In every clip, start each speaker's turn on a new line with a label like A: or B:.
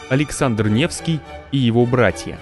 A: Александр Невский и его братья.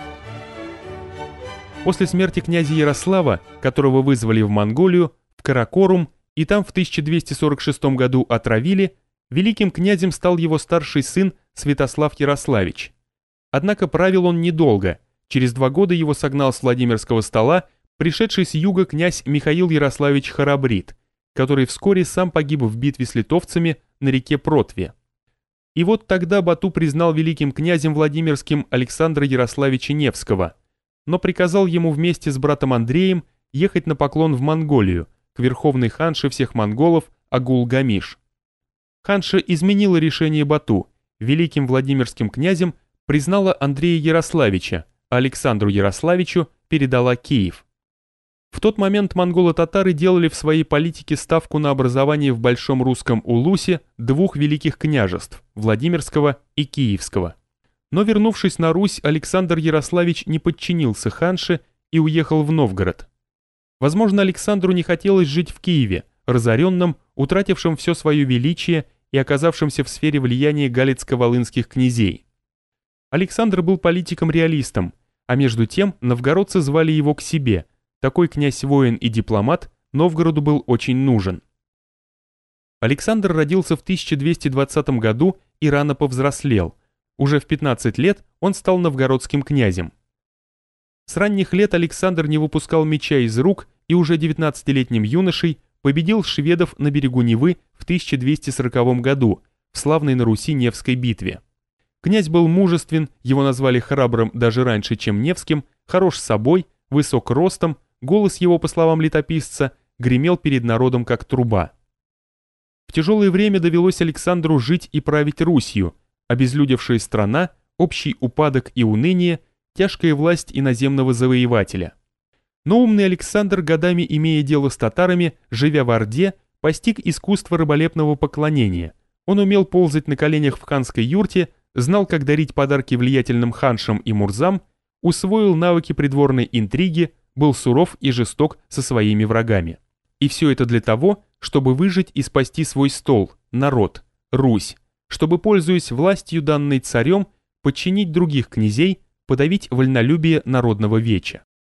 A: После смерти князя Ярослава, которого вызвали в Монголию, в Каракорум, и там в 1246 году отравили, великим князем стал его старший сын Святослав Ярославич. Однако правил он недолго, через 2 года его согнал с Владимирского стола пришедший с юга князь Михаил Ярославич Харабрид, который вскоре сам погиб в битве с литовцами на реке Протве. И вот тогда Бату признал великим князем Владимирским Александра Ярославича Невского, но приказал ему вместе с братом Андреем ехать на поклон в Монголию, к верховной ханше всех монголов Агул-Гамиш. Ханша изменила решение Бату, великим Владимирским князем признала Андрея Ярославича, а Александру Ярославичу передала Киев. В тот момент монголо-татары делали в своей политике ставку на образование в Большом Русском Улусе 2 великих княжеств – Владимирского и Киевского. Но вернувшись на Русь, Александр Ярославич не подчинился ханше и уехал в Новгород. Возможно, Александру не хотелось жить в Киеве, разоренном, утратившем все свое величие и оказавшемся в сфере влияния галицко-волынских князей. Александр был политиком-реалистом, а между тем новгородцы звали его к себе. Такой князь-воин и дипломат Новгороду был очень нужен. Александр родился в 1220 году и рано повзрослел. Уже в 15 лет он стал новгородским князем. С ранних лет Александр не выпускал меча из рук и уже 19-летним юношей победил шведов на берегу Невы в 1240 году в славной на Руси Невской битве. Князь был мужествен, его назвали храбрым даже раньше, чем Невским, хорош собой, высок ростом, голос его, по словам летописца, гремел перед народом как труба. В тяжелое время довелось Александру жить и править Русью, обезлюдевшая страна, общий упадок и уныние, тяжкая власть иноземного завоевателя. Но умный Александр, годами имея дело с татарами, живя в Орде, постиг искусство раболепного поклонения. Он умел ползать на коленях в ханской юрте, знал, как дарить подарки влиятельным ханшам и мурзам, усвоил навыки придворной интриги, был суров и жесток со своими врагами. И все это для того, чтобы выжить и спасти свой стол, народ, Русь, чтобы, пользуясь властью, данной царем, подчинить других князей, подавить вольнолюбие народного веча.